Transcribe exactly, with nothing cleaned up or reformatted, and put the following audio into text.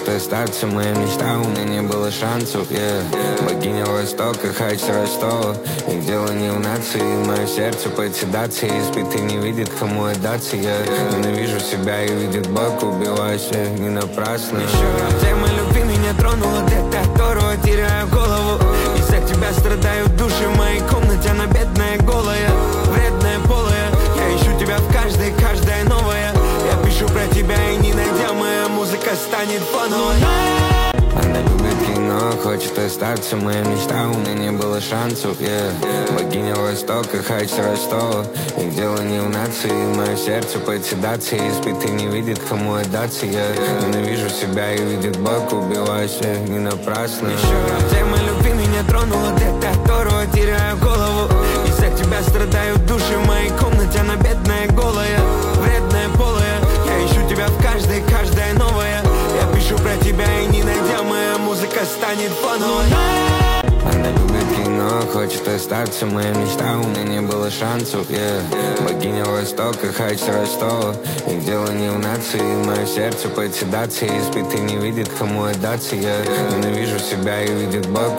хочет остаться, моя мечта, у меня не было шансов, yeah. Богиня Востока, хайчер Ростова. И дело не в нации, мое сердце под седацией. Спит и не видит, кому отдаться. Я ненавижу себя и видит Бог, убиваюсь не напрасно. Еще раз тема любви меня тронула, ты которого теряю голову. Из-за тебя страдают души в моей комнате, она бедная, голая, вредная, полая. Я ищу тебя в каждой, каждая новая. Я пишу про тебя и не найдя, моя музыка станет фоновой. Она любит кино, хочет остаться, моя мечта, у меня не было шансов, yeah. Богиня Востока, хайчер Ростова. И дело не в нации, мое сердце под седацией. Спит и не видит, кому отдаться. Я ненавижу себя и видит Бог, убиваюсь не напрасно. Еще раз тема любви меня тронула, ты которого теряю голову. Из-за тебя страдают души в моей комнате, она бедная, голая, вредная, полая. Я ищу тебя в каждой, каждая новая. Я пишу про тебя и не найдя, моя музыка станет фоновой. Она любит кино, хочет остаться, моя мечта, у меня не было шансов, yeah. Богиня Востока, хайчер Ростова. И дело не в нации, мое сердце под седацией. Спит и не видит, кому отдаться. Я ненавижу себя и видит Бог,